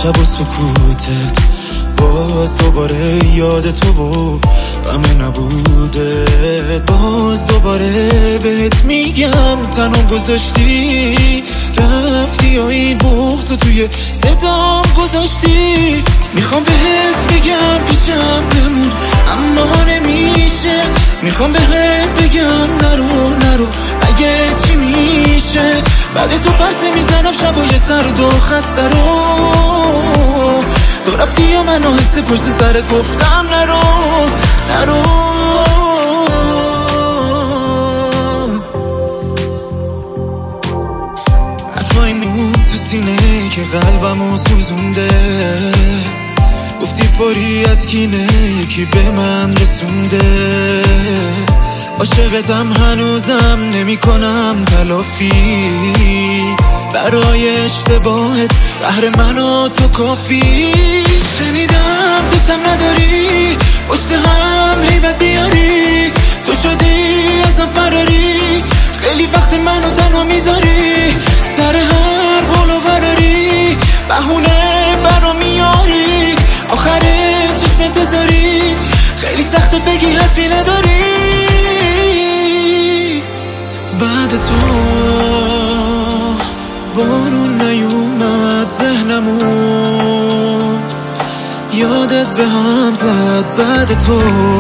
شب و سکوتت باز دوباره یاد تو و غم نبوده، باز دوباره بهت میگم تنها گذاشتی رفتی و این بغض توی صدام گذاشتی. میخوام بهت بگم پیشم بمون اما نمیشه، میخوام بهت بگم نرو اگه چی میشه. بعد تو فرسه میزنم شبای سرد و خسته رو، تو رفتی یا من آهسته پشت سرت گفتم نرو حرفای مون تو سینه که قلبمو سوزونده، گفتی پری از کینه یکی به من رسونده. عاشقتم هنوزم نمی کنم تلافی، برای اشتباهت قهر من و تو کافی. شنیدم دوستم نداری پشت هم هیبت بیاری، تو شدی ازم فراری، خیلی وقت منو تنها میذاری، سر هر قول و قراری بهونه برا میاری، آخر چشم تزاری خیلی سخته بگی حرفی نداری. بعد تو بارون نیومد ذهنمون، یادت به هم زد. بعد تو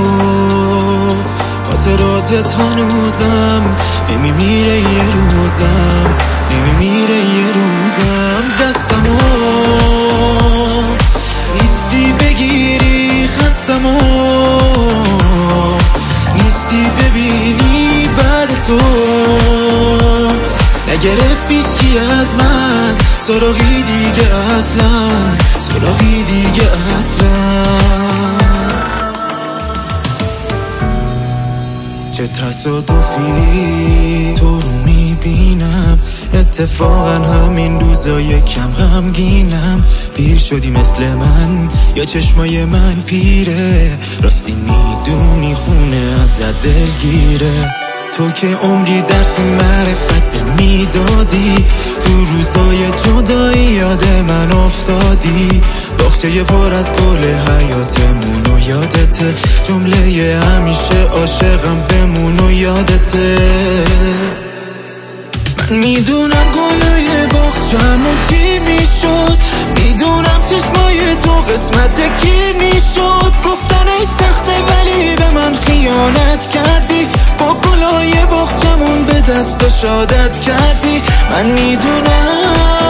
خاطراتت هنوزم نمیمیره یه روزم، نمیمیره یه روزم. دستمو نیستی بگیری خستمو، نیستی ببینی. بعد تو نگرفت هیچکی از من سراغی دیگه اصلا، سراغی دیگه اصلا. چه تصادفی تو رو میبینم، اتفاقا همین روزا یکم غمگینم. پیر شدی مثل من یا چشمای من پیره، راستی میدونی خونه ازت دلگیره. تو که عمری درس معرفت به میدادی، تو روزای جدایی یاد من افتادی. باغچه پر از گل حیاتمون و یادته، جمله همیشه عاشقم بمون و یادته. من میدونم گلای باغچه‌مون چی میشد، میدونم چشمای تو قسمت کی میشد. گفتنش سخته ولی به من خیانت کردی، با گلای باغچه‌مون به دست و شادت کردی. من میدونم